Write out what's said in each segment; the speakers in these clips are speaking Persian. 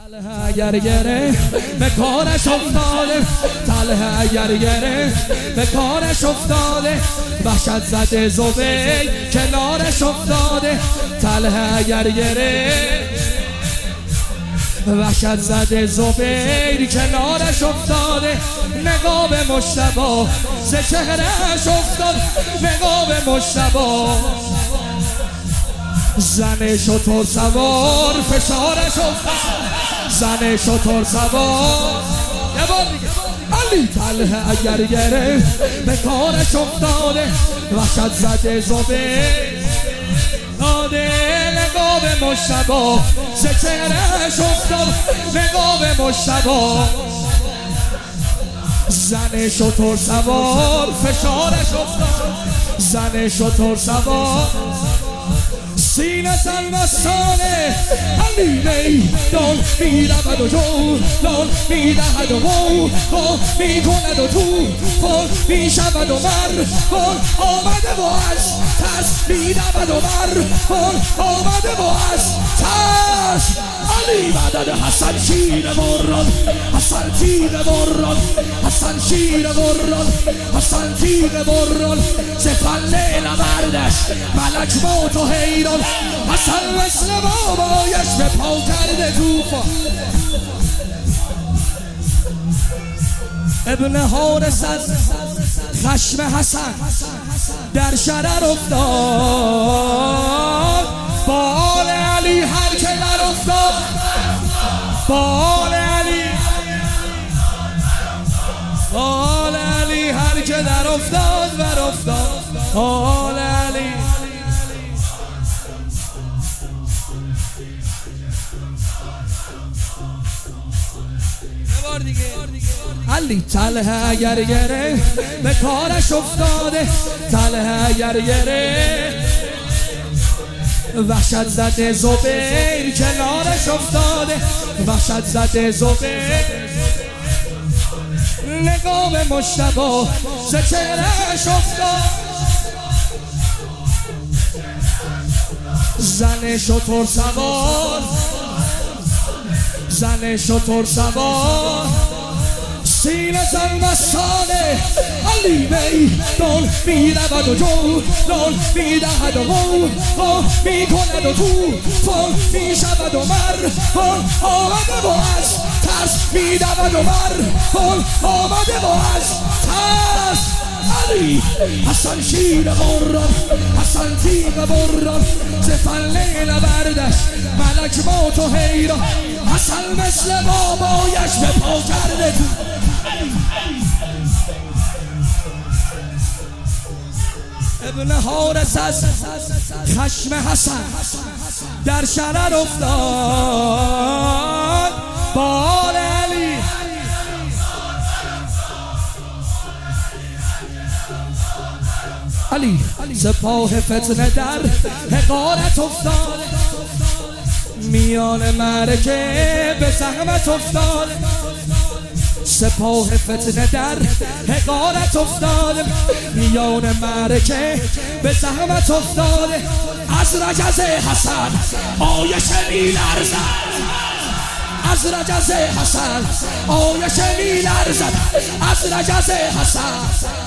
اگر گره به کارش افتاده، طلحه اگر گره به کارش افتاده، وحشت زده زبیر کنارش افتاده. طلحه اگر گره وحشت زده زبیر کنارش افتاده. نگاه به مجتبی ز چهرهش افتاد، نگاه به مجتبی زن شتر سوار فشارش افتاد، زن شتر سوار. یه بار دیگه علی طلحه اگر گره به کارش افتاده، وحشت زده زبیر داده. نگاه به مجتبی ز چهرهش افتاد، نگاه به مجتبی زن شتر سوار فشارش افتاد، زن شتر سوار. سینه سلمستانه علی میدان میرود و جولان میدهد و گل میکند و توفان میشود و مرفان آمده و از ترس میدود و مرفان آمده و از ترس. علی مدد حسن شیر مران، حسن تیر مران، حسن شیر مران، حسن تیر مران. ز پله نبردش ملک موت و حیران، حسن مثل بابایش به پا کرده توفان. ابن حارث از خشم حسن در شرر افتاد، بال علی هر که در افتاد، بال علی، بال علی هر که در افتاد بر افتاد، بال علی. علی طلحه اگر گره به کارش افتاده، طلحه اگر گره وحشت زده زبیر کنارش افتاده، وحشت زده زبیر. نگاه به مجتبی ز چهرهش افتاد، زن شتر سوار، زن شتر سوار. سینه سلمستانه علی میدان میرود و جولان میدهد و گل میکند و توفان میشود و مرفان آمده و از ترس میدود و مرفان آمده و از ترس. علی حسن شیر مران، حسن تیر مران. ز پله نبردش ملک موت و حیران، حسن مثل بابایش به پا کرده تو. ابن حارث از خشم حسن در شرر افتاد، بال علی علی سپاه فتنه در حقارت افتاد، میان معرکه به زحمت افتاد. سپاه فتنه در حقارت افتاده، میان معرکه به زحمت افتاده. از رجز حسن آیش میلرزد، از رجز حسن آیش میلرزد، از رجز حسن.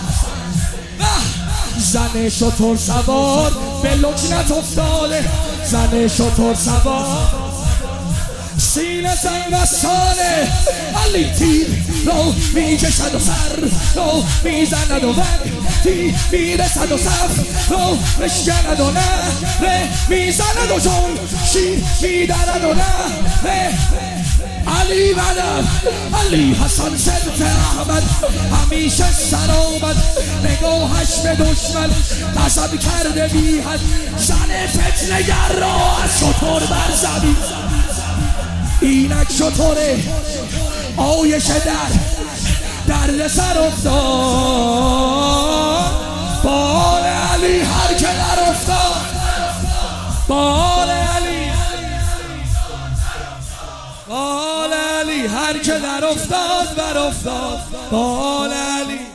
زن شتر سوار به لکنت افتاده، زن شتر سوار. سینه سلمستانه علی تیر رو میکشد و سر رو میزند و وقتی میرسد و صف رو مشکند و نهره میزند و چون شیر میدرد و نهره. علی مدد علی حسن صدق احمد همیشه سر آمد، نگاهش به دشمن قسم کرده بی حد. زن فتنه‌گر را از شتر بر زمین، اینک شتره آیش درد سر افتاد، بال علی هر که در افتاد، بال علی، بال علی هر که در افتاد بر افتاد، بال علی.